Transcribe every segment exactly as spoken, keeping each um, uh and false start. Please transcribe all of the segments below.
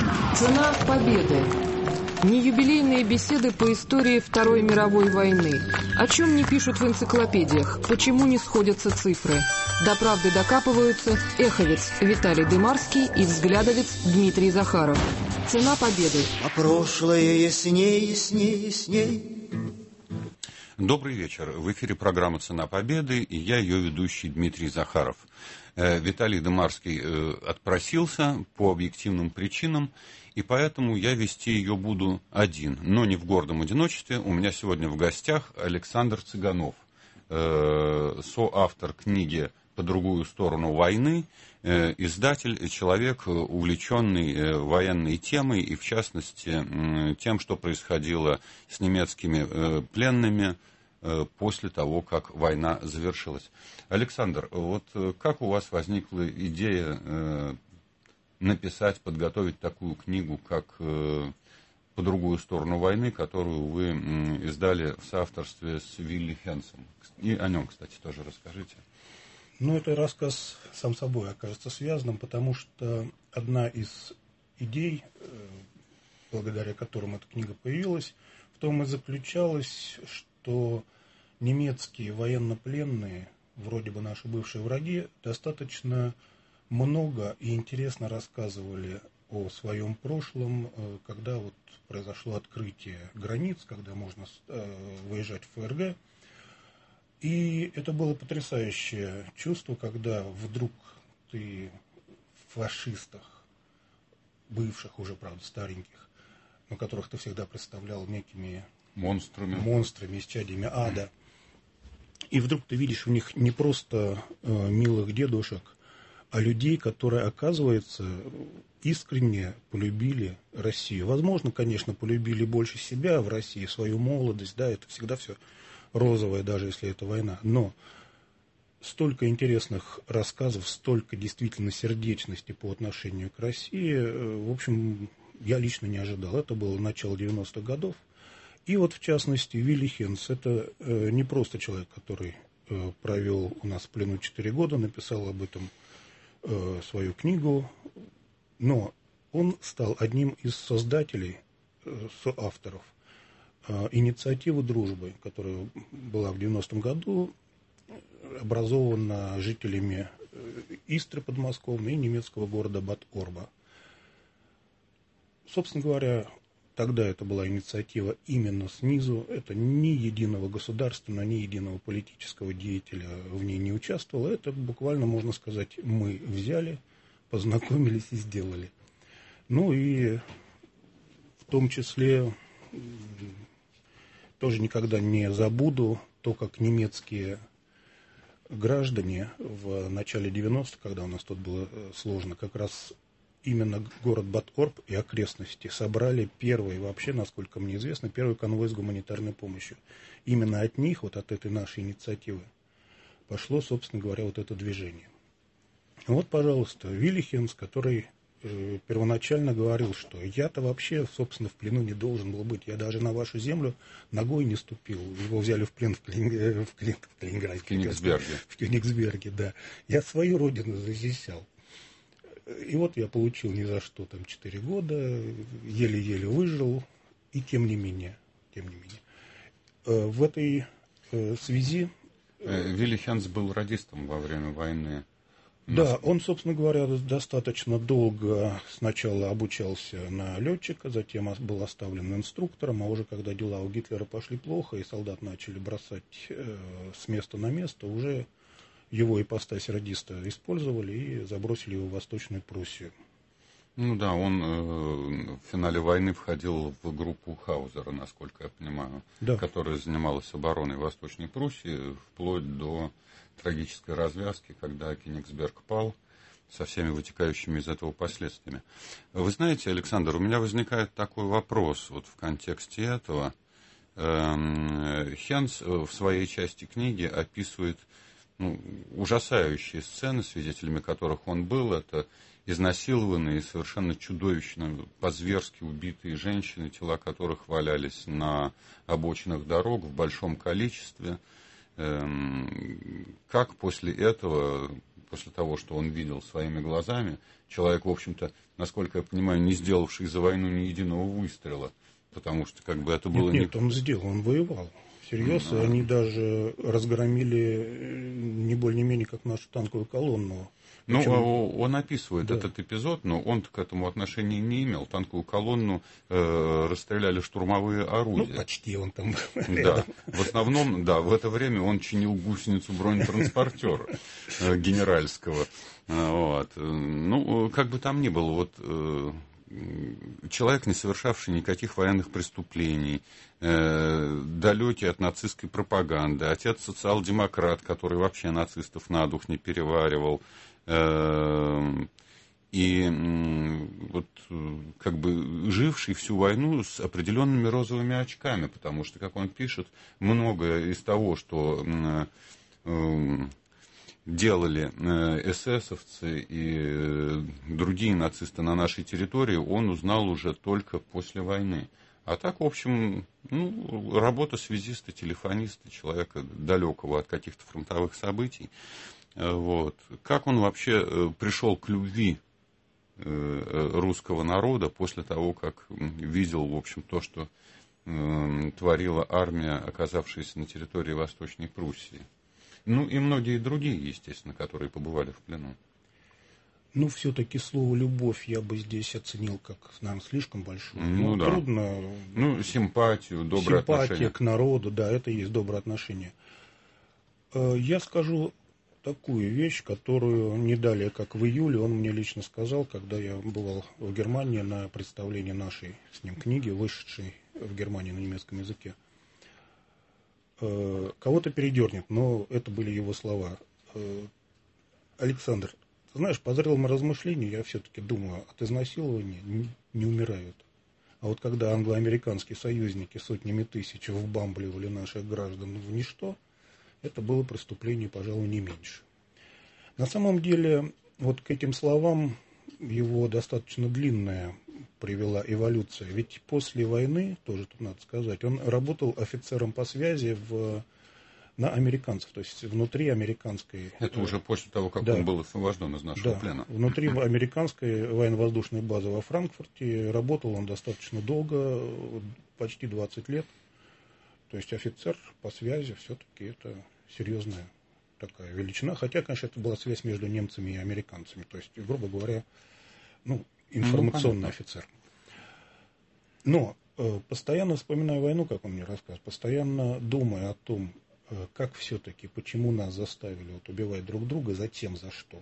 Цена победы. Неюбилейные беседы по истории Второй мировой войны. О чем не пишут в энциклопедиях, почему не сходятся цифры. До правды докапываются эховец Виталий Дымарский и взглядовец Дмитрий Захаров. Цена победы. А прошлое ясней, ясней, ясней. Добрый вечер. В эфире программа «Цена победы» и я, ее ведущий Дмитрий Захаров. Виталий Дымарский отпросился по объективным причинам, и поэтому я вести ее буду один, но не в гордом одиночестве. У меня сегодня в гостях Александр Цыганов, соавтор книги «По другую сторону войны», издатель, человек, увлеченный военной темой и, в частности, тем, что происходило с немецкими пленными после того, как война завершилась. Александр, вот как у вас возникла идея написать, подготовить такую книгу, как «По другую сторону войны», которую вы издали в соавторстве с Вилли Хенсом? И о нем, кстати, тоже расскажите. Ну, это рассказ сам собой окажется связанным, потому что одна из идей, благодаря которым эта книга появилась, в том и заключалась, что немецкие военнопленные, вроде бы наши бывшие враги, достаточно много и интересно рассказывали о своем прошлом, когда вот произошло открытие границ, когда можно выезжать в ФРГ. И это было потрясающее чувство, когда вдруг ты в фашистах, бывших уже, правда, стареньких, но которых ты всегда представлял некими монстрами, монстрами, исчадьями ада, и вдруг ты видишь в них не просто э, милых дедушек, а людей, которые, оказывается, искренне полюбили Россию. Возможно, конечно, полюбили больше себя в России, свою молодость, да, это всегда все розовое, даже если это война. Но столько интересных рассказов, столько действительно сердечности по отношению к России, в общем, я лично не ожидал. Это было начало девяностых годов. И вот, в частности, Вилли Хенс, это э, не просто человек, который э, провел у нас в плену четыре года, написал об этом э, свою книгу, но он стал одним из создателей, э, соавторов э, инициативы дружбы, которая была в девяностом году образована жителями э, Истры подмосковной и немецкого города Бад-Орба. Собственно говоря, тогда это была инициатива именно снизу, это ни единого государственного, ни единого политического деятеля в ней не участвовало, это буквально, можно сказать, мы взяли, познакомились и сделали. Ну и в том числе тоже никогда не забуду то, как немецкие граждане в начале девяностых, когда у нас тут было сложно, как раз именно город Бад-Орб и окрестности собрали первый, вообще, насколько мне известно, первый конвой с гуманитарной помощью. Именно от них, вот от этой нашей инициативы, пошло, собственно говоря, вот это движение. Вот, пожалуйста, Вилли Хенс, который э, первоначально говорил, что я-то вообще, собственно, в плену не должен был быть. Я даже на вашу землю ногой не ступил. Его взяли в плен в, Калин... в, Калин... в Калининграде. В Кёнигсберге. В Кёнигсберге, да. Я свою родину защищал. И вот я получил ни за что там четыре года, еле-еле выжил, и тем не менее, тем не менее. В этой связи... Вилли Хенс был радистом во время войны. Да, он, собственно говоря, достаточно долго сначала обучался на летчика, затем был оставлен инструктором, а уже когда дела у Гитлера пошли плохо, и солдат начали бросать с места на место, уже его ипостась радиста использовали и забросили его в Восточную Пруссию. Ну да, он э, в финале войны входил в группу Хаузера, насколько я понимаю, да, которая занималась обороной Восточной Пруссии, вплоть до трагической развязки, когда Кёнигсберг пал, со всеми вытекающими из этого последствиями. Вы знаете, Александр, у меня возникает такой вопрос вот в контексте этого. Э, Хенс в своей части книги описывает ну, ужасающие сцены, свидетелями которых он был. Это изнасилованные, совершенно чудовищно, по-зверски убитые женщины, тела которых валялись на обочинах дорог в большом количестве. Как после этого после того, что он видел своими глазами, человек, в общем-то, насколько я понимаю, не сделавший за войну ни единого выстрела, потому что как бы это было... Нет, нет, не... он сделал, он воевал. Всерьез, а... они даже разгромили не более не менее как нашу танковую колонну. Ну, Причем... он описывает да. этот эпизод, но он к этому отношения не имел. Танковую колонну э, расстреляли штурмовые орудия. Ну, почти он там был. Да, в основном, да, в это время он чинил гусеницу бронетранспортера э, генеральского. Вот. Ну, как бы там ни было, вот... Э, человек, не совершавший никаких военных преступлений, э, далекий от нацистской пропаганды, отец социал-демократ, который вообще нацистов на дух не переваривал, э, и э, вот как бы живший всю войну с определенными розовыми очками, потому что, как он пишет, многое из того, что э, э, делали эсэсовцы и другие нацисты на нашей территории, он узнал уже только после войны. А так, в общем, ну, работа связиста, телефониста, человека далекого от каких-то фронтовых событий. Вот. Как он вообще пришел к любви русского народа после того, как видел, в общем, то, что творила армия, оказавшаяся на территории Восточной Пруссии? Ну, и многие другие, естественно, которые побывали в плену. Ну, все-таки слово «любовь» я бы здесь оценил как, наверное, слишком большое. Ну, ну да. Трудно... Ну, симпатию, доброе Симпатия отношение. к народу, да, это и есть доброе отношение. Я скажу такую вещь, которую не далее, как в июле, он мне лично сказал, когда я бывал в Германии на представлении нашей с ним книги, вышедшей в Германии на немецком языке. Кого-то передернет, но это были его слова. Александр, ты знаешь, по зрелому размышлению я все-таки думаю, от изнасилования не, не умирают. А вот когда англо-американские союзники сотнями тысяч вбамбливали наших граждан в ничто, это было преступление, пожалуй, не меньше. На самом деле, вот к этим словам его достаточно длинная привела эволюция. Ведь после войны, тоже тут надо сказать, он работал офицером по связи в, на американцев, то есть внутри американской... Это уже после того, как да, он был освобожден из нашего да, плена. Внутри американской военно-воздушной базы во Франкфурте работал он достаточно долго, почти двадцать лет. То есть офицер по связи все-таки это серьезная такая величина. Хотя, конечно, это была связь между немцами и американцами. То есть, грубо говоря, ну, информационный ну, офицер. Но э, постоянно вспоминая войну, как он мне рассказывал, постоянно думая о том, э, как все-таки, почему нас заставили вот, убивать друг друга, затем за что,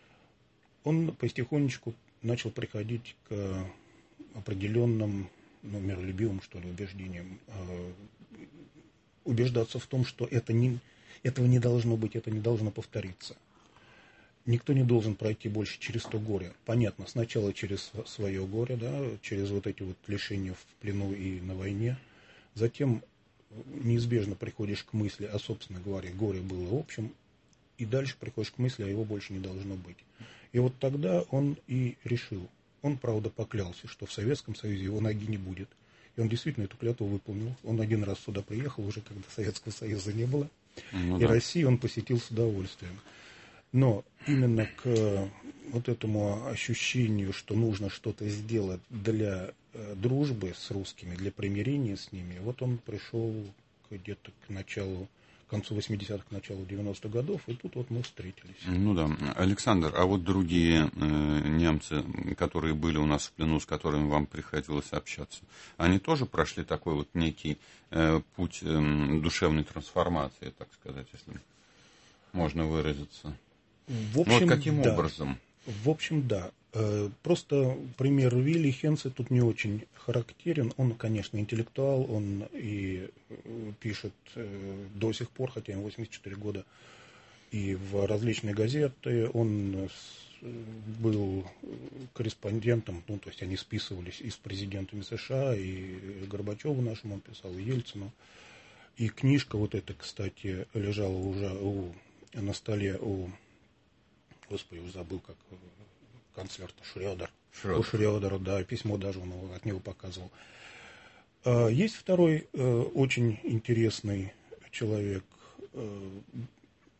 он потихонечку начал приходить к определенным, ну, миролюбивым, что ли, убеждениям, э, убеждаться в том, что это не, этого не должно быть, это не должно повториться. Никто не должен пройти больше через то горе. Понятно, сначала через свое горе, да, через вот эти вот лишения в плену и на войне. Затем неизбежно приходишь к мысли, а, собственно говоря, горе было общим. И дальше приходишь к мысли, а его больше не должно быть. И вот тогда он и решил. Он, правда, поклялся, что в Советском Союзе его ноги не будет. И он действительно эту клятву выполнил. Он один раз сюда приехал, уже когда Советского Союза не было. Ну, и да. Россию он посетил с удовольствием. Но именно к вот этому ощущению, что нужно что-то сделать для дружбы с русскими, для примирения с ними, вот он пришел где-то к началу, к концу восьмидесятых, к началу девяностых годов, и тут вот мы встретились. Ну да. Александр, а вот другие э, немцы, которые были у нас в плену, с которыми вам приходилось общаться, они тоже прошли такой вот некий э, путь э, душевной трансформации, так сказать, если можно выразиться? В общем, вот каким да. образом? В общем, да. Просто пример Вилли Хенце тут не очень характерен. Он, конечно, интеллектуал, он и пишет до сих пор, хотя ему восемьдесят четыре года, и в различные газеты. Он был корреспондентом, ну, то есть они списывались и с президентами США, и Горбачеву нашему он писал, и Ельцину. И книжка вот эта, кстати, лежала уже у, на столе у... Господи, уже забыл, как канцлер-то Шрёдер. У Шрёдера, да, письмо даже он от него показывал. Есть второй очень интересный человек,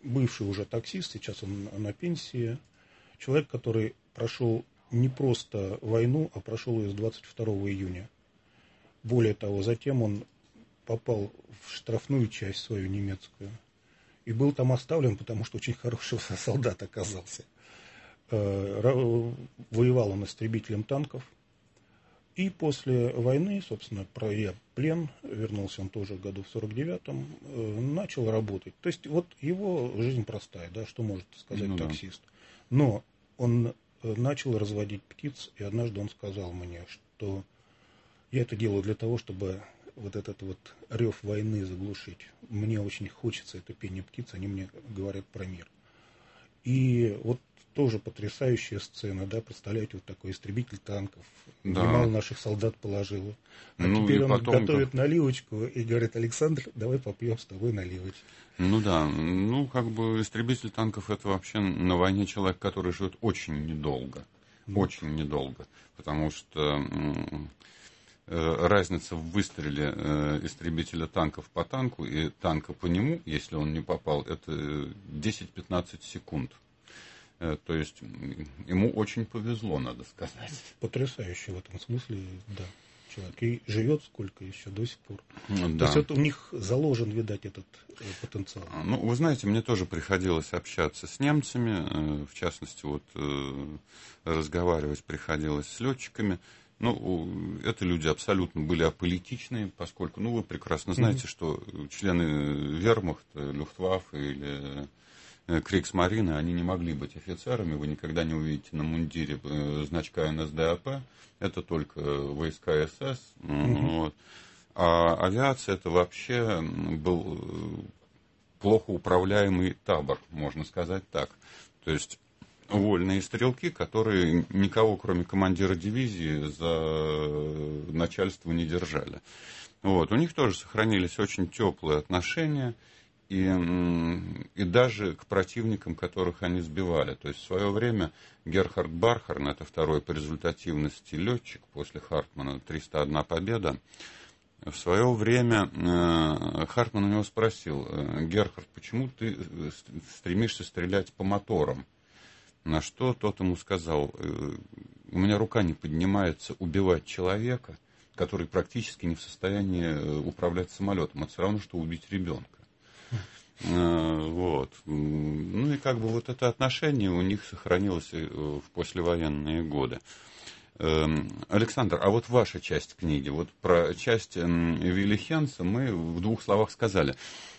бывший уже таксист, сейчас он на пенсии. Человек, который прошел не просто войну, а прошел ее с двадцать второго июня. Более того, затем он попал в штрафную часть свою немецкую. И был там оставлен, потому что очень хороший солдат оказался. Воевал он истребителем танков. И после войны, собственно, пройдя плен, вернулся он тоже в году в сорок девятом, начал работать. То есть вот его жизнь простая, да, что может сказать ну, таксист. Да. Но он начал разводить птиц, и однажды он сказал мне, что я это делаю для того, чтобы вот этот вот рев войны заглушить. Мне очень хочется это пение птиц, они мне говорят про мир. И вот тоже потрясающая сцена, да, представляете, вот такой истребитель танков, да. Немало наших солдат положило. А ну, теперь он потом... готовит наливочку и говорит: Александр, давай попьем с тобой наливочку. Ну да, ну как бы истребитель танков — это вообще на войне человек, который живет очень недолго, mm. очень недолго, потому что э, разница в выстреле э, истребителя танков по танку и танка по нему, если он не попал, это десять-пятнадцать секунд. То есть ему очень повезло, надо сказать. Потрясающе в этом смысле, да, человек. И живет сколько еще до сих пор. Да. То есть это у них заложен, видать, этот потенциал. Ну, вы знаете, мне тоже приходилось общаться с немцами, в частности, вот разговаривать приходилось с летчиками. Ну, это люди абсолютно были аполитичные, поскольку, ну, вы прекрасно знаете, mm-hmm. что члены вермахта, люфтваффе или Кригсмарины, они не могли быть офицерами, вы никогда не увидите на мундире значка эн эс дэ а пэ, это только войска эс эс. Mm-hmm. Вот. А авиация — это вообще был плохо управляемый табор, можно сказать так. То есть вольные стрелки, которые никого, кроме командира дивизии, за начальство не держали. Вот. У них тоже сохранились очень теплые отношения. И, и даже к противникам, которых они сбивали. То есть в свое время Герхард Бархарн, это второй по результативности летчик после Хартмана, триста одна победа, в свое время э, Хартман у него спросил: Герхард, почему ты стремишься стрелять по моторам? На что тот ему сказал: у меня рука не поднимается убивать человека, который практически не в состоянии управлять самолетом. Это все равно, что убить ребенка. Вот. Ну и как бы вот это отношение у них сохранилось в послевоенные годы. Александр, а вот ваша часть книги, вот про часть Вилли Хенса мы в двух словах сказали.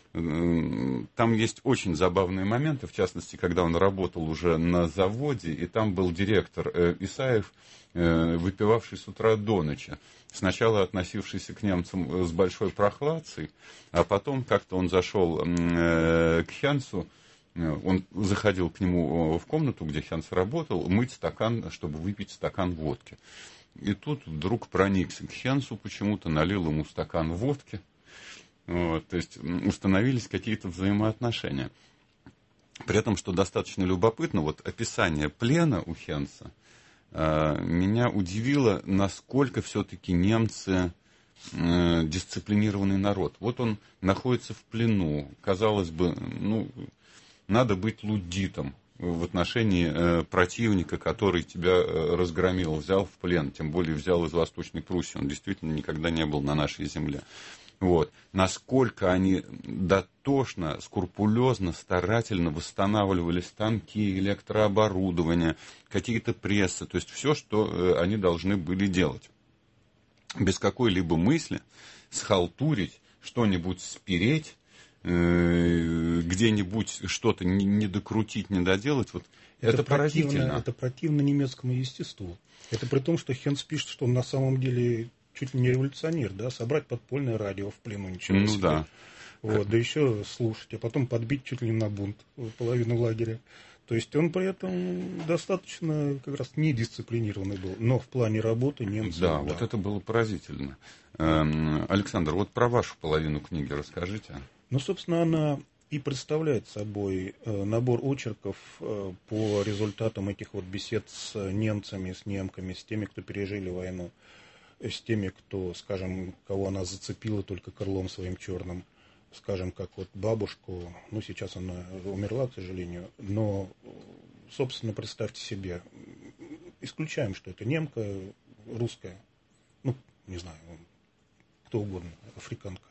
Там есть очень забавные моменты, в частности, когда он работал уже на заводе, и там был директор Исаев, выпивавший с утра до ночи. Сначала относившийся к немцам с большой прохладцей, а потом как-то он зашел к Хенсу, он заходил к нему в комнату, где Хенс работал, мыть стакан, чтобы выпить стакан водки. И тут вдруг проникся к Хенсу почему-то, налил ему стакан водки. Вот, то есть установились какие-то взаимоотношения. При этом, что достаточно любопытно, вот описание плена у Хенса э, меня удивило, насколько все-таки немцы э, дисциплинированный народ. Вот он находится в плену, казалось бы, ну, надо быть луддитом в отношении э, противника, который тебя э, разгромил, взял в плен, тем более взял из Восточной Пруссии, он действительно никогда не был на нашей земле. Вот. Насколько они дотошно, скрупулезно, старательно восстанавливали станки, электрооборудование, какие-то прессы, то есть все, что они должны были делать. Без какой-либо мысли схалтурить, что-нибудь спереть, где-нибудь что-то не докрутить, не доделать. Вот это, это поразительно. Это противно немецкому естеству. Это при том, что Хенс пишет, что он на самом деле чуть ли не революционер, да, собрать подпольное радио в плену, ничего ну, себе. Да. Вот, да еще слушать, а потом подбить чуть ли не на бунт половину лагеря. То есть он при этом достаточно как раз недисциплинированный был, но в плане работы немцы... Да, да. Вот это было поразительно. Александр, вот про вашу половину книги расскажите. Ну, собственно, она и представляет собой набор очерков по результатам этих вот бесед с немцами, с немками, с теми, кто пережили войну, с теми, кто, скажем, кого она зацепила только крылом своим черным. скажем, как вот бабушку, ну, сейчас она умерла, к сожалению, но, собственно, представьте себе, исключаем, что это немка, русская, ну, не знаю, кто угодно, африканка.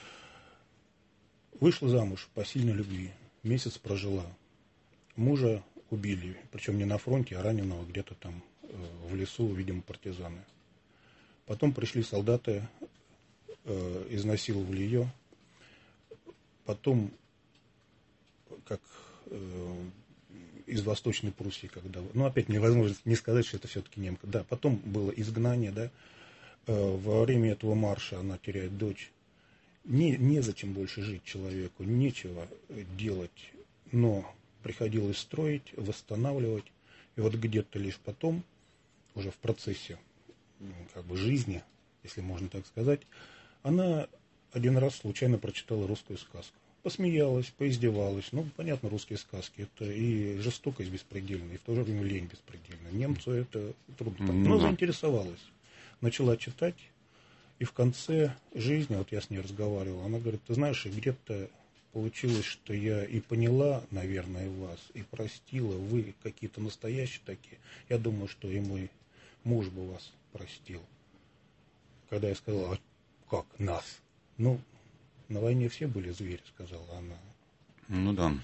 Вышла замуж по сильной любви, месяц прожила. Мужа убили, причем не на фронте, а раненого где-то там в лесу, видимо, партизаны. Потом пришли солдаты, э, изнасиловали ее. Потом, как э, из Восточной Пруссии, когда... Ну, опять невозможно не сказать, что это все-таки немка. Да, потом было изгнание, да. Э, во время этого марша она теряет дочь. Не, незачем больше жить человеку, нечего делать, но приходилось строить, восстанавливать. И вот где-то лишь потом, уже в процессе как бы жизни, если можно так сказать, она один раз случайно прочитала русскую сказку. Посмеялась, поиздевалась. Ну, понятно, русские сказки. Это и жестокость беспредельная, и в то же время лень беспредельная. Немцу это трудно. Ну, но да. заинтересовалась. Начала читать. И в конце жизни, вот я с ней разговаривал, она говорит, ты знаешь, где-то получилось, что я и поняла, наверное, вас, и простила, вы какие-то настоящие такие. Я думаю, что и мой муж бы вас простил. Когда я сказала, а как нас? Ну, на войне все были звери, сказала она. Ну да.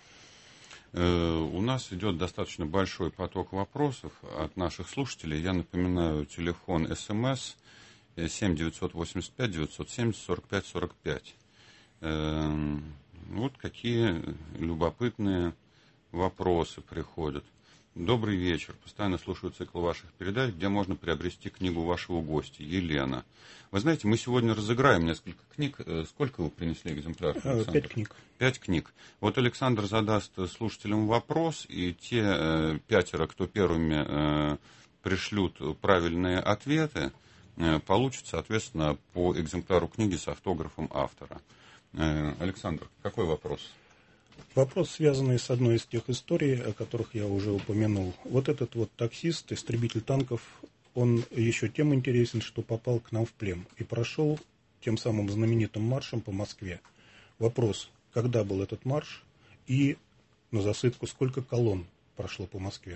Э, у нас идет достаточно большой поток вопросов от наших слушателей. Я напоминаю, телефон СМС семь девятьсот восемьдесят пять девятьсот семьдесят сорок пять сорок пять. Э, вот какие любопытные вопросы приходят. Добрый вечер. Постоянно слушаю цикл ваших передач, где можно приобрести книгу вашего гостя, Елена. Вы знаете, мы сегодня разыграем несколько книг. Сколько вы принесли экземпляров, Александр? Пять книг. Пять книг. Вот Александр задаст слушателям вопрос, и те э, пятеро, кто первыми э, пришлют правильные ответы, э, получат, соответственно, по экземпляру книги с автографом автора. Э, Александр, какой вопрос? Вопрос, связанный с одной из тех историй, о которых я уже упомянул. Вот этот вот таксист, истребитель танков, он еще тем интересен, что попал к нам в плен и прошел тем самым знаменитым маршем по Москве. Вопрос, когда был этот марш и на засыпку сколько колонн прошло по Москве?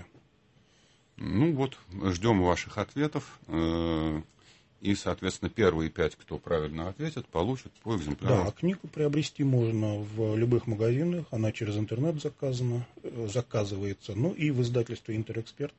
Ну вот, ждем ваших ответов. И, соответственно, первые пять, кто правильно ответит, получат по экземпляру. Да, книгу приобрести можно в любых магазинах. Она через интернет заказана, заказывается. Ну и в издательстве «Интерэксперт».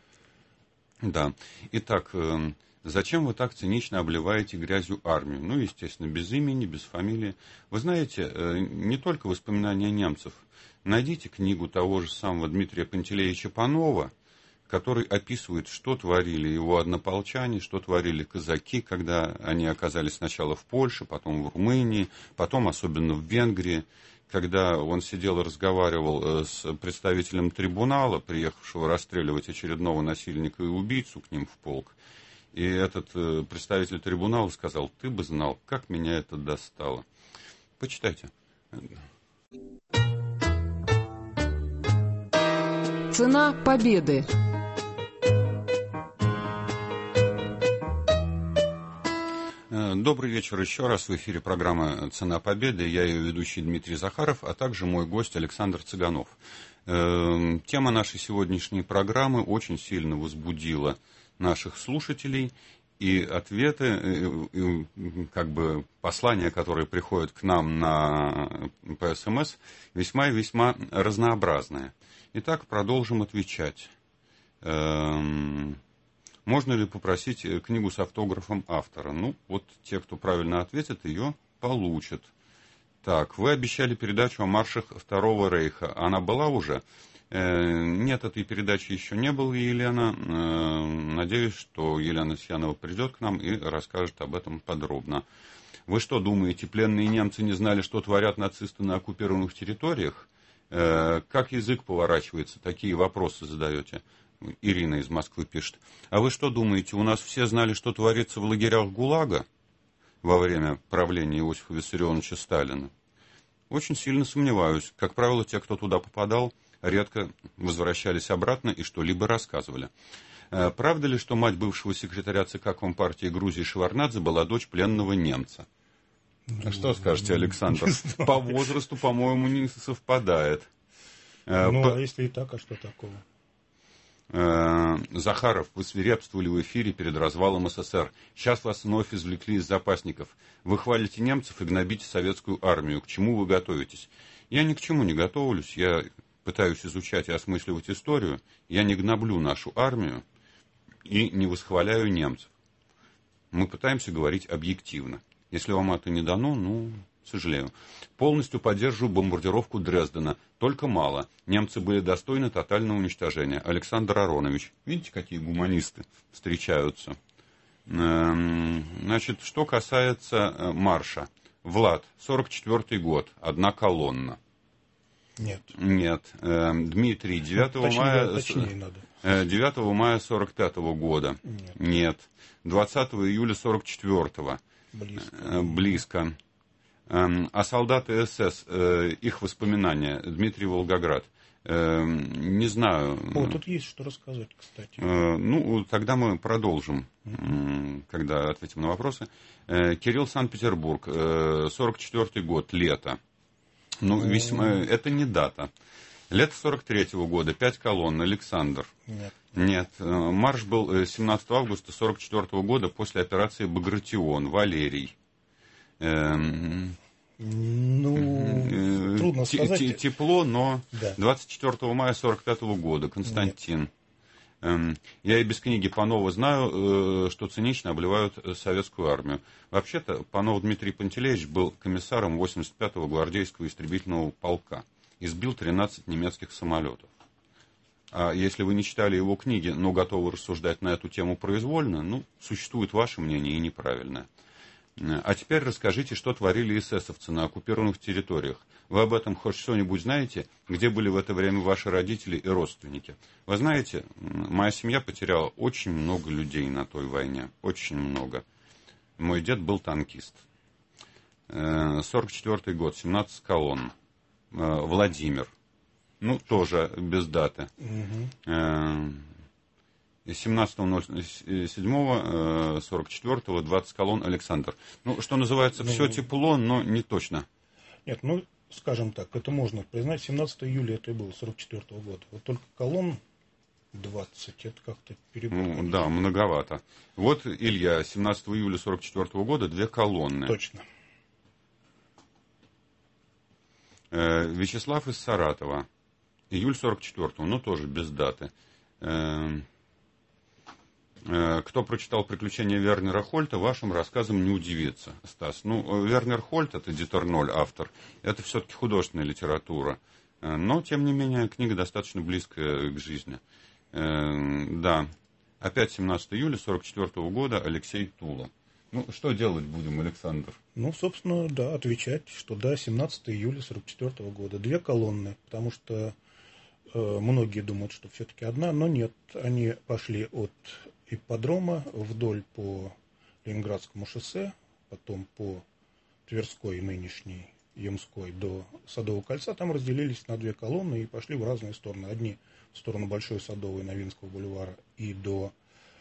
Да. Итак, зачем вы так цинично обливаете грязью армию? Ну, естественно, без имени, без фамилии. Вы знаете, не только воспоминания немцев. Найдите книгу того же самого Дмитрия Пантелеича Панова, который описывает, что творили его однополчане, что творили казаки, когда они оказались сначала в Польше, потом в Румынии, потом особенно в Венгрии, когда он сидел и разговаривал с представителем трибунала, приехавшего расстреливать очередного насильника и убийцу к ним в полк. И этот представитель трибунала сказал, ты бы знал, как меня это достало. Почитайте. Цена победы. Добрый вечер еще раз. В эфире программа «Цена победы». Я ее ведущий Дмитрий Захаров, а также мой гость Александр Цыганов. Тема нашей сегодняшней программы очень сильно возбудила наших слушателей. И ответы, и, как бы послания, которые приходят к нам на, по СМС, весьма и весьма разнообразные. Итак, продолжим отвечать. Можно ли попросить книгу с автографом автора? Ну, вот те, кто правильно ответит, ее получат. Так, вы обещали передачу о маршах Второго Рейха. Она была уже? Нет, этой передачи еще не было, Елена. Надеюсь, что Елена Сьянова придет к нам и расскажет об этом подробно. Вы что думаете, пленные немцы не знали, что творят нацисты на оккупированных территориях? Как язык поворачивается? Такие вопросы задаете. Ирина из Москвы пишет. А вы что думаете, у нас все знали, что творится в лагерях ГУЛАГа во время правления Иосифа Виссарионовича Сталина? Очень сильно сомневаюсь. Как правило, те, кто туда попадал, редко возвращались обратно и что-либо рассказывали. Правда ли, что мать бывшего секретаря ЦК Компартии Грузии Шеварднадзе была дочь пленного немца? А что скажете, Александр? По возрасту, по-моему, не совпадает. Ну, По... а если и так, а что такого? Захаров, вы свирепствовали в эфире перед развалом СССР. Сейчас вас вновь извлекли из запасников. Вы хвалите немцев и гнобите советскую армию. К чему вы готовитесь? Я ни к чему не готовлюсь. Я пытаюсь изучать и осмысливать историю. Я не гноблю нашу армию и не восхваляю немцев. Мы пытаемся говорить объективно. Если вам это не дано, ну, сожалею. Полностью поддерживаю бомбардировку Дрездена. Только мало. Немцы были достойны тотального уничтожения. Александр Аронович. Видите, какие гуманисты встречаются. Значит, что касается марша. Влад, сорок четвёртый год. Одна колонна. Нет. Нет. Дмитрий, девятого точнее, мая... Точнее надо. девятого мая сорок пятого года. Нет. Нет. двадцатого июля сорок четвёртого. Близко. Близко. А солдаты СС, их воспоминания, Дмитрий Волгоград, не знаю. О, тут есть что рассказать, кстати. Ну, тогда мы продолжим, mm-hmm. когда ответим на вопросы. Кирилл, Санкт-Петербург, сорок четвёртый год, лето. Ну, mm-hmm. весьма, это не дата. Лето сорок третьего года, пять колонн, Александр. Нет. Нет. Марш был семнадцатого августа сорок четвёртого года после операции «Багратион», Валерий. Ну, трудно сказать. Тепло, но да. двадцать четвёртого мая сорок пятого года, Константин. Нет. Я и без книги Панова знаю, что цинично обливают советскую армию. Вообще-то Панов Дмитрий Пантелеевич был комиссаром восемьдесят пятого гвардейского истребительного полка и сбил тринадцать немецких самолетов. А если вы не читали его книги, но готовы рассуждать на эту тему произвольно, ну, существует ваше мнение и неправильное. А теперь расскажите, что творили эсэсовцы на оккупированных территориях. Вы об этом хоть что-нибудь знаете? Где были в это время ваши родители и родственники? Вы знаете, моя семья потеряла очень много людей на той войне. Очень много. Мой дед был танкист. сорок четвёртый год, семнадцать колонн. Владимир. Ну, тоже без даты. Угу. семнадцатого седьмого сорок четвёртого, двадцать колонн, Александр. Ну, что называется, ну, все тепло, но не точно. Нет, ну, скажем так, это можно признать. семнадцатого июля это и было, сорок четвёртого года. Вот только колонн двадцать, это как-то перебор. Ну, да, многовато. Вот, Илья, семнадцатого июля сорок четвёртого года две колонны. Точно. Э, Вячеслав из Саратова. Июль сорок четвёртого, но тоже без даты. Э, Кто прочитал «Приключения Вернера Хольта», вашим рассказам не удивится, Стас. Ну, Вернер Хольт, это Дитер Ноль, автор, это все-таки художественная литература. Но, тем не менее, книга достаточно близкая к жизни. Да, опять семнадцатого июля сорок четвёртого года, Алексей Тула. Ну, что делать будем, Александр? Ну, собственно, да, отвечать, что да, семнадцатого июля сорок четвёртого года. Две колонны, потому что э, многие думают, что все-таки одна, но нет. Они пошли от ипподрома вдоль по Ленинградскому шоссе, потом по Тверской, нынешней, Ямской, до Садового кольца. Там разделились на две колонны и пошли в разные стороны. Одни в сторону Большой Садовой, Новинского бульвара и до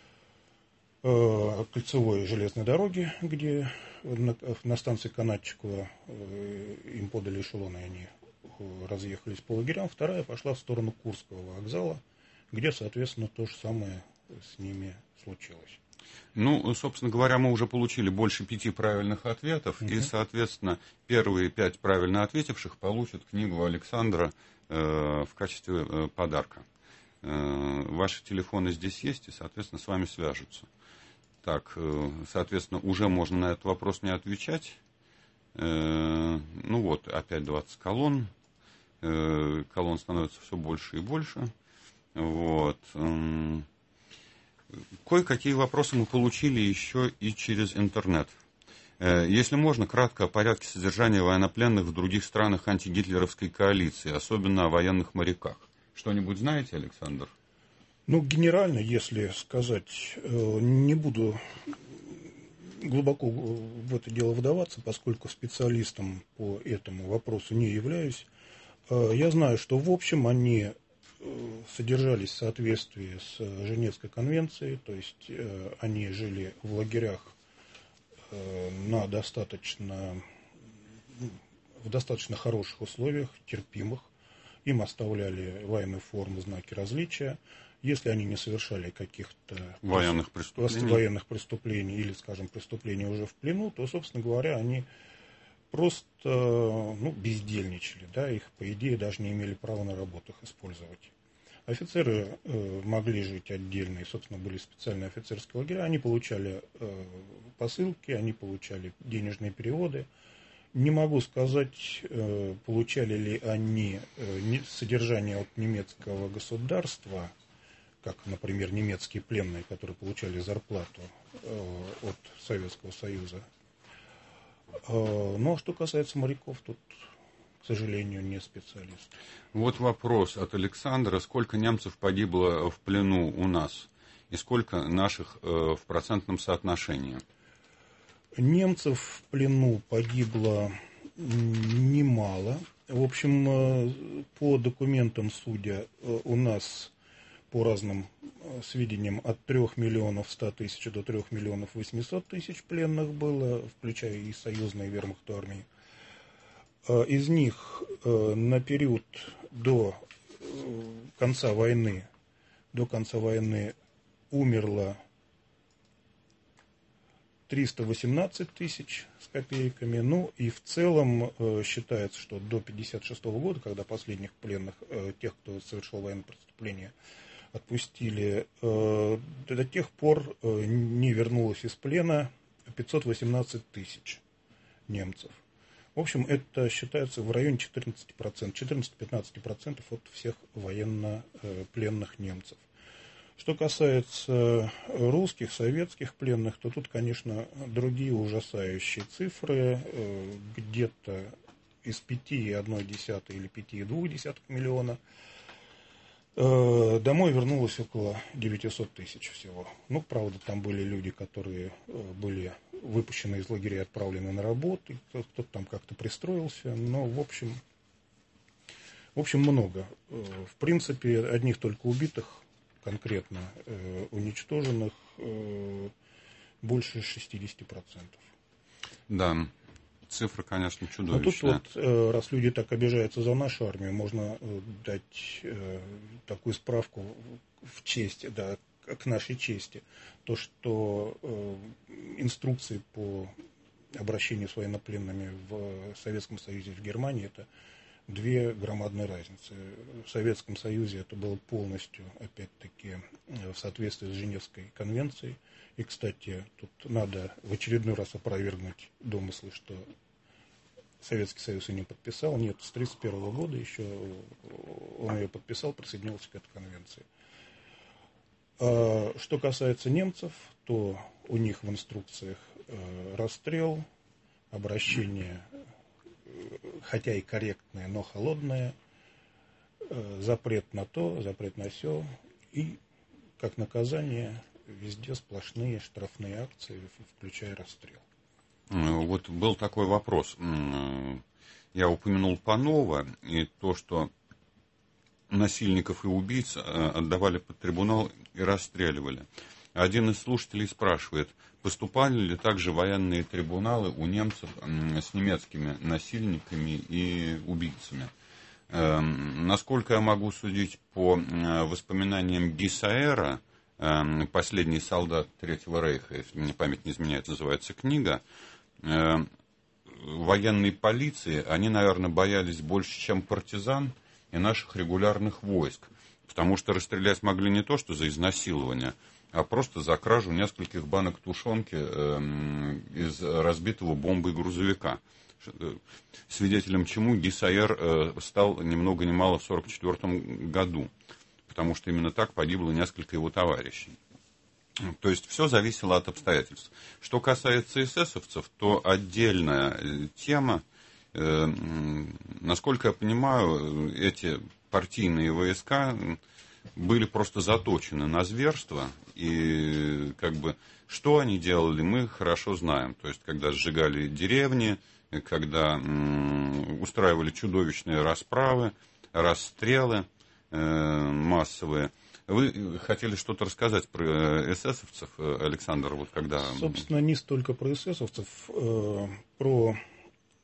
э, Кольцевой железной дороги, где на, на станции Канатчикова э, им подали эшелоны, и они разъехались по лагерям. Вторая пошла в сторону Курского вокзала, где, соответственно, то же самое с ними случилось. Ну, собственно говоря, мы уже получили больше пяти правильных ответов, uh-huh. и, соответственно, первые пять правильно ответивших получат книгу Александра э, в качестве э, подарка. Э, ваши телефоны здесь есть, и, соответственно, с вами свяжутся. Так, э, соответственно, уже можно на этот вопрос не отвечать. Э, ну вот, опять двадцать колонн. Э, колонн становится все больше и больше. Вот. Э, Кое-какие вопросы мы получили еще и через интернет. Если можно, кратко о порядке содержания военнопленных в других странах антигитлеровской коалиции, особенно о военных моряках. Что-нибудь знаете, Александр? Ну, генерально, если сказать, не буду глубоко в это дело вдаваться, поскольку специалистом по этому вопросу не являюсь. Я знаю, что в общем они содержались в соответствии с Женевской конвенцией, то есть э, они жили в лагерях э, на достаточно в достаточно хороших условиях, терпимых. Им оставляли военную форму, знаки различия. Если они не совершали каких-то военных преступлений. военных преступлений или, скажем, преступлений уже в плену, то, собственно говоря, они просто ну, бездельничали. Да? Их, по идее, даже не имели права на работу их использовать. Офицеры э, могли жить отдельно, и, собственно, были специальные офицерские лагеря. Они получали э, посылки, они получали денежные переводы. Не могу сказать, э, получали ли они э, содержание от немецкого государства, как, например, немецкие пленные, которые получали зарплату э, от Советского Союза. Э, ну, а что касается моряков, тут, к сожалению, не специалист. Вот вопрос от Александра. Сколько немцев погибло в плену у нас? И сколько наших э, в процентном соотношении? Немцев в плену погибло немало. В общем, по документам судя, у нас, по разным сведениям, от трёх миллионов ста тысяч до трёх миллионов восьмисот тысяч пленных было, включая и союзные вермахт армии. Из них на период до конца войны, до конца войны умерло триста восемнадцать тысяч с копейками. Ну и в целом э, считается, что до пятьдесят шестого года, когда последних пленных, э, тех, кто совершил военное преступление, отпустили, э, до тех пор э, не вернулось из плена пятьсот восемнадцать тысяч немцев. В общем, это считается в районе четырнадцати процентов, четырнадцати-пятнадцати процентов от всех военно-пленных немцев. Что касается русских, советских пленных, то тут, конечно, другие ужасающие цифры. Где-то из пяти и одной десятой или пяти и двух десятых миллиона домой вернулось около девятисот тысяч всего. Ну, правда, там были люди, которые были выпущены из лагеря и отправлены на работу. Кто-то там как-то пристроился. Но, в общем, в общем, много. В принципе, одних только убитых конкретно э, уничтоженных э, больше шестидесяти процентов. Да, цифра, конечно, чудовищная. Но тут вот, э, раз люди так обижаются за нашу армию, можно э, дать э, такую справку в честь, да, к нашей чести. То, что э, инструкции по обращению с военнопленными в Советском Союзе и в Германии — это две громадные разницы. В Советском Союзе это было полностью, опять-таки, в соответствии с Женевской конвенцией. И, кстати, тут надо в очередной раз опровергнуть домыслы, что Советский Союз ее не подписал. Нет, с тысяча девятьсот тридцать первого года еще он ее подписал, присоединился к этой конвенции. Что касается немцев, то у них в инструкциях расстрел, обращение, хотя и корректное, но холодное, запрет на то, запрет на сё, и как наказание везде сплошные штрафные акции, включая расстрел. Вот был такой вопрос. Я упомянул Панова и то, что насильников и убийц отдавали под трибунал и расстреливали. Один из слушателей спрашивает, поступали ли также военные трибуналы у немцев с немецкими насильниками и убийцами. Насколько я могу судить по воспоминаниям Гиссаэра, «Последний солдат Третьего Рейха», если мне память не изменяет, называется книга, военной полиции, они, наверное, боялись больше, чем партизан и наших регулярных войск, потому что расстрелять могли не то, что за изнасилование, а просто за кражу нескольких банок тушенки э, из разбитого бомбой грузовика. Свидетелем чему Гиссаэр э, стал ни много ни мало в сорок четвёртом году, потому что именно так погибло несколько его товарищей. То есть все зависело от обстоятельств. Что касается эсэсовцев, то отдельная тема. Э, насколько я понимаю, эти партийные войска были просто заточены на зверство, и как бы что они делали, мы хорошо знаем. То есть, когда сжигали деревни, когда м, устраивали чудовищные расправы, расстрелы э, массовые. Вы хотели что-то рассказать про эсэсовцев, Александр, вот когда... Собственно, не столько про эсэсовцев, э, про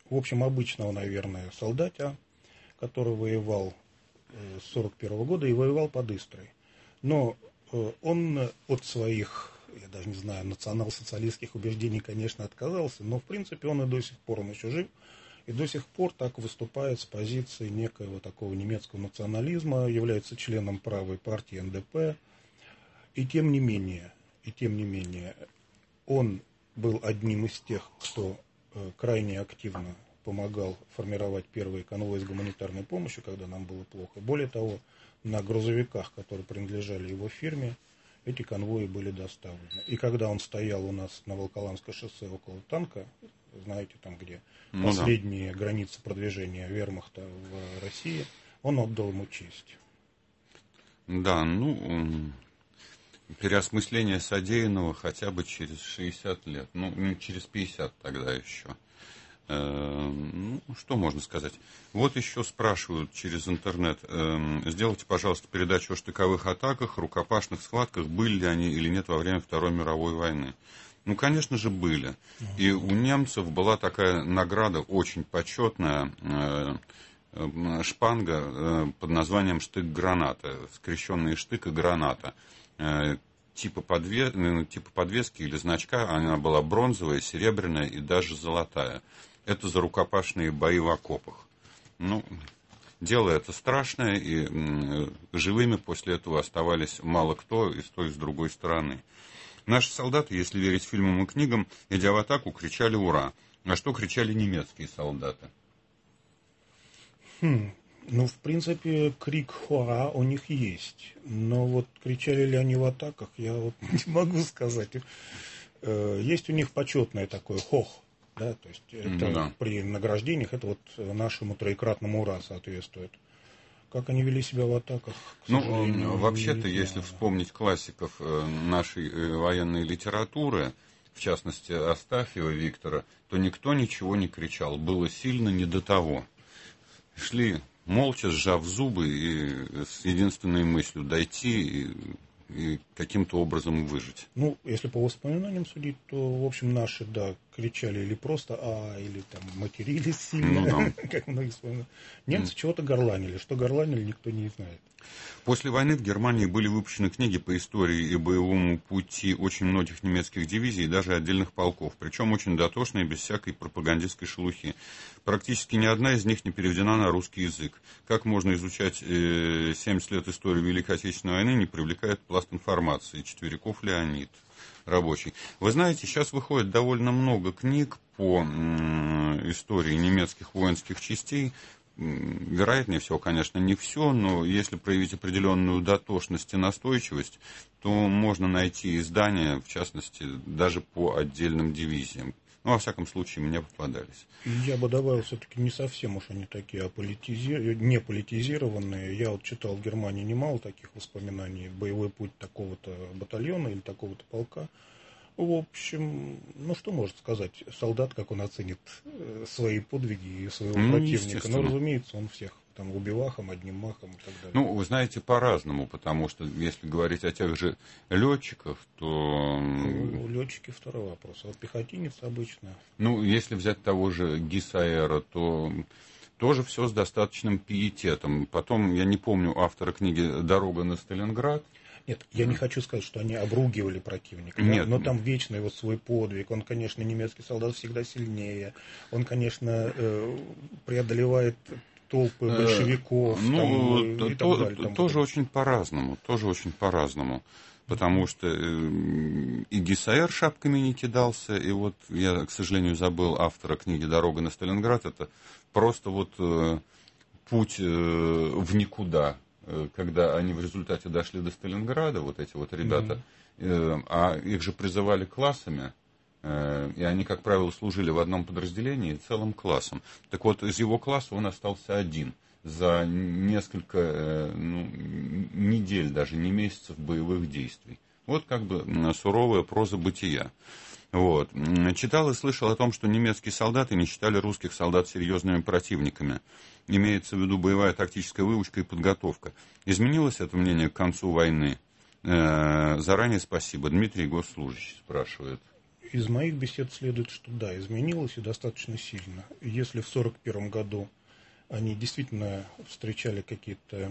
в общем, обычного, наверное, солдата, который воевал с сорок первого года и воевал под Истрой. Но он от своих, я даже не знаю, национал-социалистских убеждений, конечно, отказался, но, в принципе, он и до сих пор, он еще жив, и до сих пор так выступает с позиции некоего такого немецкого национализма, является членом правой партии эн дэ пэ, и тем не менее, и тем не менее, он был одним из тех, кто крайне активно помогал формировать первые конвои с гуманитарной помощью, когда нам было плохо. Более того, на грузовиках, которые принадлежали его фирме, эти конвои были доставлены. И когда он стоял у нас на Волоколамское шоссе около танка, знаете, там, где ну, последние да. границы продвижения вермахта в России, он отдал ему честь. Да, ну, переосмысление содеянного хотя бы через шестьдесят лет, ну, через пятьдесят тогда еще. Ну, что можно сказать? Вот еще спрашивают через интернет. Сделайте, пожалуйста, передачу о штыковых атаках, рукопашных схватках. Были ли они или нет во время Второй мировой войны? Ну, конечно же, были. И у немцев была такая награда очень почетная, шпанга под названием штык-граната. Скрещенный штык и граната. Типа, подвес... типа подвески или значка. Она была бронзовая, серебряная и даже золотая. Это за рукопашные бои в окопах. Ну, дело это страшное, и м, живыми после этого оставались мало кто и с той, и с другой стороны. Наши солдаты, если верить фильмам и книгам, идя в атаку, кричали «Ура!». А что кричали немецкие солдаты? Хм, ну, в принципе, крик «Ура!» у них есть. Но вот кричали ли они в атаках, я вот не могу сказать. Есть у них почетное такое «Хох». Да, то есть это да. При награждениях это вот нашему троекратному «Ура» соответствует. Как они вели себя в атаках? Ну, вообще-то, если вспомнить классиков нашей военной литературы, в частности Астафьева Виктора, то никто ничего не кричал. Было сильно не до того. Шли молча, сжав зубы и с единственной мыслью дойти и и каким-то образом выжить. Ну, если по воспоминаниям судить, то, в общем, наши, да, кричали или просто «а», или там матерились сильно, ну, да. как многие вспоминают. Немцы mm. чего-то горланили. Что горланили, никто не знает. После войны в Германии были выпущены книги по истории и боевому пути очень многих немецких дивизий и даже отдельных полков, причем очень дотошные, без всякой пропагандистской шелухи. Практически ни одна из них не переведена на русский язык. Как можно изучать э, семьдесят лет истории Великой Отечественной войны, не привлекает пласт информации? Четверяков Леонид, рабочий. Вы знаете, сейчас выходит довольно много книг по э, истории немецких воинских частей. Вероятнее всего, конечно, не все, но если проявить определенную дотошность и настойчивость, то можно найти издания, в частности, даже по отдельным дивизиям. Ну, во всяком случае, мне попадались. Я бы добавил, все-таки не совсем уж они такие, а политизи... не политизированные. Я вот читал в Германии немало таких воспоминаний. Боевой путь такого-то батальона или такого-то полка. В общем, ну что может сказать солдат, как он оценит свои подвиги и своего ну, противника? Ну, разумеется, он всех там убивахом, одним махом и так далее. Ну, вы знаете, по-разному, потому что если говорить о тех же летчиках, то... Ну, летчики второй вопрос. А вот пехотинец обычно... Ну, если взять того же Гиссаэра, то тоже все с достаточным пиететом. Потом, я не помню автора книги «Дорога на Сталинград». Нет, я не хочу сказать, что они обругивали противника, Нет. но там вечный вот свой подвиг. Он, конечно, немецкий солдат всегда сильнее. Он, конечно, преодолевает толпы большевиков. Ну, там, и то, так далее, там тоже будет. Очень по-разному. Тоже очень по-разному. Потому что и Гиссаэр шапками не кидался, и вот я, к сожалению, забыл автора книги «Дорога на Сталинград». Это просто вот путь в никуда. Когда они в результате дошли до Сталинграда, вот эти вот ребята, mm-hmm. а их же призывали классами, и они, как правило, служили в одном подразделении целым классом. Так вот, из его класса он остался один за несколько ну, недель, даже не месяцев боевых действий. Вот как бы суровая проза бытия. Вот. Читал и слышал о том, что немецкие солдаты не считали русских солдат серьезными противниками. Имеется в виду боевая тактическая выучка и подготовка. Изменилось это мнение к концу войны? Э-э, заранее спасибо. Дмитрий Госслужащий спрашивает. Из моих бесед следует, что да, изменилось и достаточно сильно. Если в сорок первом году они действительно встречали какие-то...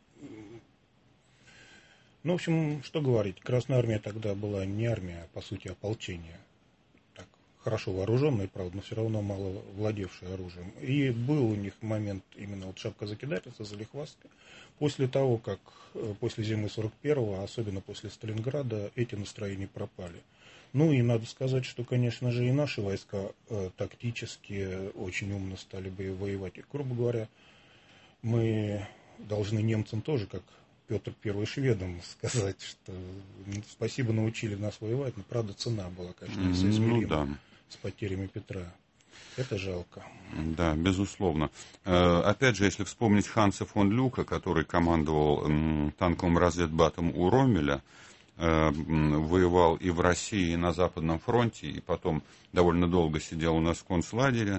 Ну, в общем, что говорить, Красная Армия тогда была не армия, а по сути ополчение. Так, хорошо вооруженная, правда, но все равно мало владевшая оружием. И был у них момент именно вот шапкозакидательства, залихвастка. После того, как после зимы сорок первого, особенно после Сталинграда, эти настроения пропали. Ну и надо сказать, что, конечно же, и наши войска э, тактически очень умно стали бы воевать. И, грубо говоря, мы должны немцам тоже, как Петр Первый шведам, сказать, что спасибо, научили нас воевать, но, правда, цена была, конечно, несоизмерима ну, да. с потерями Петра. Это жалко. Да, безусловно. Э, опять же, если вспомнить Ханса фон Люка, который командовал э, танковым разведбатом у Роммеля, воевал и в России, и на Западном фронте, и потом довольно долго сидел у нас в концлагере.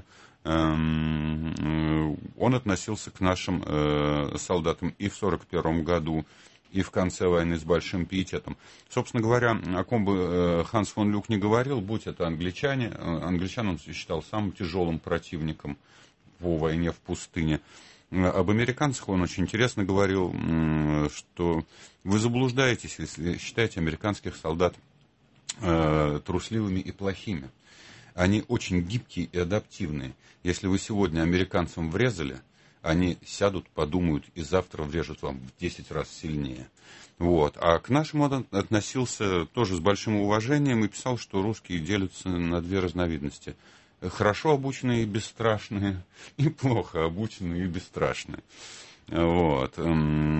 Он относился к нашим солдатам и в сорок первом году, и в конце войны с большим пиететом. Собственно говоря, о ком бы Ханс фон Люк не говорил, будь это англичане, англичан он считал самым тяжелым противником по войне в пустыне. Об американцах он очень интересно говорил, что вы заблуждаетесь, если считаете американских солдат э, трусливыми и плохими. Они очень гибкие и адаптивные. Если вы сегодня американцам врезали, они сядут, подумают и завтра врежут вам в десять раз сильнее. Вот. А к нашим он относился тоже с большим уважением и писал, что русские делятся на две разновидности. Хорошо обученные и бесстрашные, и плохо обученные и бесстрашные. Вот. У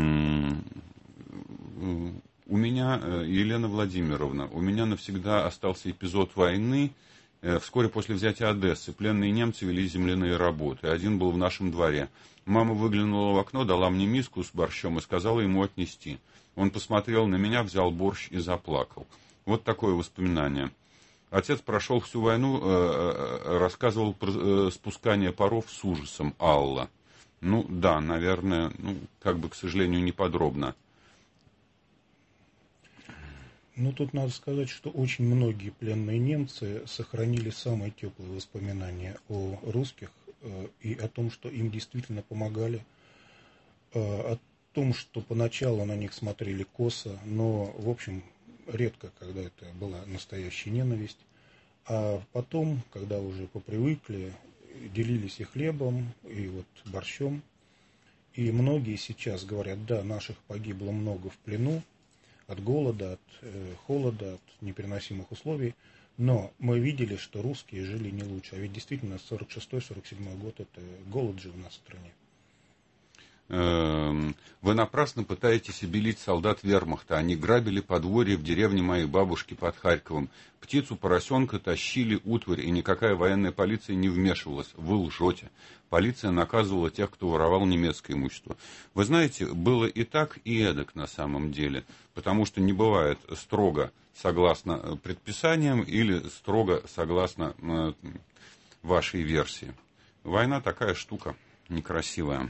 меня, Елена Владимировна, у меня навсегда остался эпизод войны. Вскоре после взятия Одессы пленные немцы вели земляные работы. Один был в нашем дворе. Мама выглянула в окно, дала мне миску с борщом и сказала ему отнести. Он посмотрел на меня, взял борщ и заплакал. Вот такое воспоминание. Отец прошел всю войну, э, рассказывал про э, спускание паров с ужасом. Алла. Ну, да, наверное, ну, как бы, к сожалению, не подробно. Ну, тут надо сказать, что очень многие пленные немцы сохранили самые теплые воспоминания о русских э, и о том, что им действительно помогали, э, о том, что поначалу на них смотрели косо, но, в общем, редко, когда это была настоящая ненависть. А потом, когда уже попривыкли, делились и хлебом, и вот борщом. И многие сейчас говорят, да, наших погибло много в плену, от голода, от э, холода, от непереносимых условий. Но мы видели, что русские жили не лучше. А ведь действительно сорок шестой — сорок седьмой год, это голод же у нас в стране. Вы напрасно пытаетесь обелить солдат вермахта. Они грабили подворье в деревне моей бабушки под Харьковом. Птицу, поросенка тащили, утварь, и никакая военная полиция не вмешивалась. Вы лжете. Полиция наказывала тех, кто воровал немецкое имущество. Вы знаете, было и так, и эдак на самом деле. Потому что не бывает строго согласно предписаниям или строго согласно вашей версии. Война такая штука некрасивая.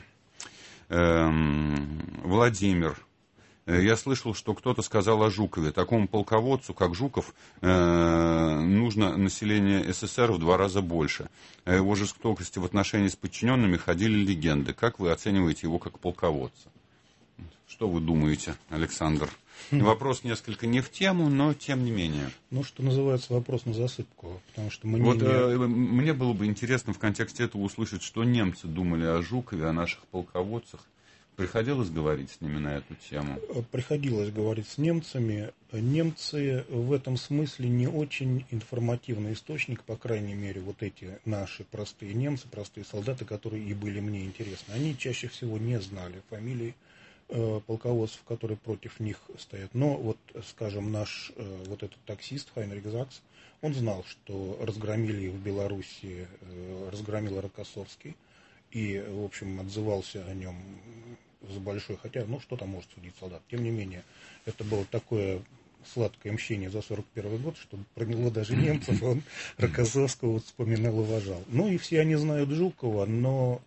Владимир. Я слышал, что кто-то сказал о Жукове. Такому полководцу, как Жуков, нужно население СССР в два раза больше. О его жестокости в отношении с подчиненными ходили легенды. Как вы оцениваете его как полководца? Что вы думаете, Александр? Вопрос несколько не в тему, но тем не менее. Ну, что называется, вопрос на засыпку. Потому что мы вот, не... э, мне было бы интересно в контексте этого услышать, что немцы думали о Жукове, о наших полководцах. Приходилось говорить с ними на эту тему? Приходилось говорить с немцами. Немцы в этом смысле не очень информативный источник, по крайней мере, вот эти наши простые немцы, простые солдаты, которые и были мне интересны. Они чаще всего не знали фамилии полководцев, которые против них стоят. Но вот, скажем, наш вот этот таксист Хайнрих Закс, он знал, что разгромили в Белоруссии, разгромил Рокоссовский, и, в общем, отзывался о нем с большой, хотя, ну, что там может судить солдат. Тем не менее, это было такое сладкое мщение за сорок первый год, что про него даже немцев он Рокоссовского вот вспоминал и уважал. Ну, и все они знают Жукова, но...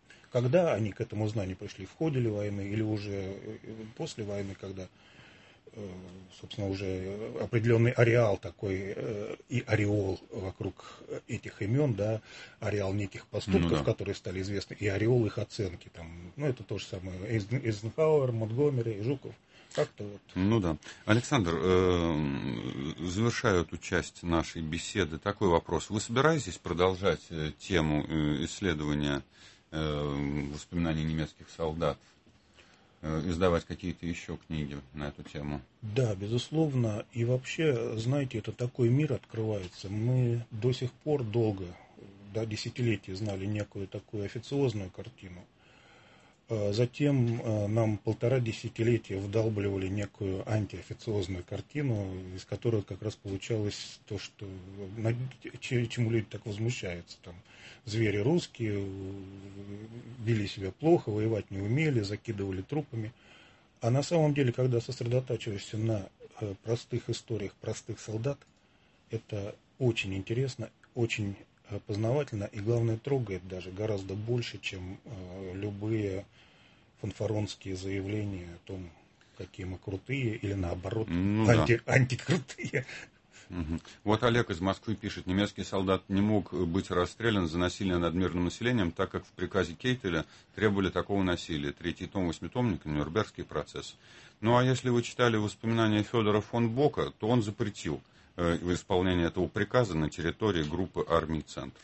Когда они к этому знанию пришли, в ходе ли войны или уже после войны, когда собственно, уже определенный ареал такой и ореол вокруг этих имен, да, ареал неких поступков, ну, да. которые стали известны, и ореол их оценки. Там, ну, это то же самое. Эйзенхауэр, Монтгомери, Жуков. Как-то вот. Ну да. Александр, э, завершая эту часть нашей беседы, такой вопрос. Вы собираетесь продолжать тему исследования э, воспоминаний немецких солдат? Издавать какие-то еще книги на эту тему? Да, безусловно. И вообще, знаете, это такой мир открывается. Мы до сих пор долго, до десятилетий знали некую такую официозную картину. Затем нам полтора десятилетия вдалбливали некую антиофициозную картину, из которой как раз получалось то, что, чему люди так возмущаются. Там, звери русские, вели себя плохо, воевать не умели, закидывали трупами. А на самом деле, когда сосредотачиваешься на простых историях простых солдат, это очень интересно, очень познавательно и, главное, трогает даже гораздо больше, чем любые фанфаронские заявления о том, какие мы крутые, или наоборот, ну, анти, да. антикрутые. Угу. Вот Олег из Москвы пишет: немецкий солдат не мог быть расстрелян за насилие над мирным населением, так как в приказе Кейтеля требовали такого насилия. Третий том восьмитомника, Нюрнбергский процесс. Ну а если вы читали воспоминания Федора фон Бока, то он запретил э, исполнение этого приказа на территории группы армий «Центр».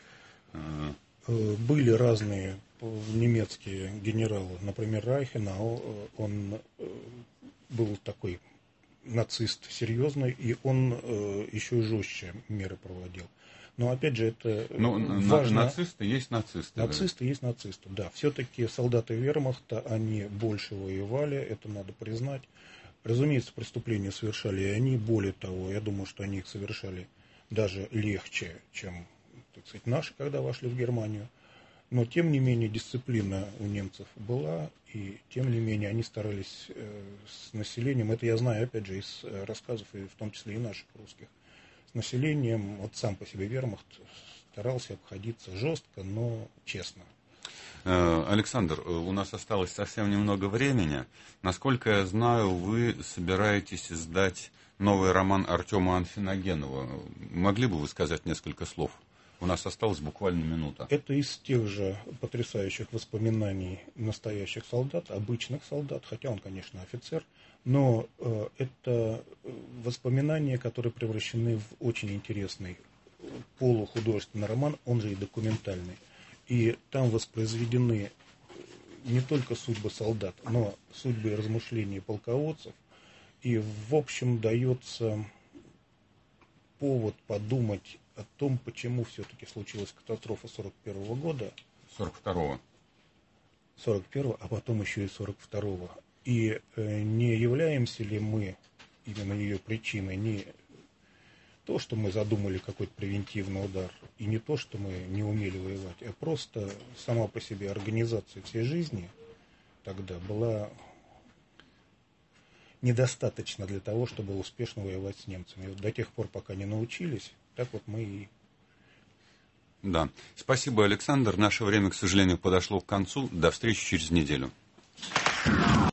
Были разные немецкие генералы, например, Райхенау, он был такой нацист серьезный, и он еще жестче меры проводил. Но опять же, это Но важно. Нацисты есть нацисты. Нацисты да? есть нацисты, да. Все-таки солдаты вермахта, они больше воевали, это надо признать. Разумеется, преступления совершали и они, более того, я думаю, что они их совершали даже легче, чем, так сказать, наши, когда вошли в Германию. Но, тем не менее, дисциплина у немцев была, и, тем не менее, они старались э, с населением, это я знаю, опять же, из рассказов, и в том числе и наших русских, с населением, вот сам по себе вермахт старался обходиться жестко, но честно. Александр, у нас осталось совсем немного времени. Насколько я знаю, вы собираетесь издать новый роман Артема Анфиногенова. Могли бы вы сказать несколько слов? У нас осталась буквально минута. Это из тех же потрясающих воспоминаний настоящих солдат, обычных солдат, хотя он, конечно, офицер, но э, это воспоминания, которые превращены в очень интересный полухудожественный роман, он же и документальный. И там воспроизведены не только судьбы солдат, но судьбы и размышления полководцев. И, в общем, дается повод подумать о том, почему все-таки случилась катастрофа сорок первого года. сорок второго. сорок первого, а потом еще и сорок второго. И э, не являемся ли мы именно ее причиной, не то, что мы задумали какой-то превентивный удар, и не то, что мы не умели воевать, а просто сама по себе организация всей жизни тогда была недостаточно для того, чтобы успешно воевать с немцами. И вот до тех пор, пока не научились, так вот мы и... Да. Спасибо, Александр. Наше время, к сожалению, подошло к концу. До встречи через неделю.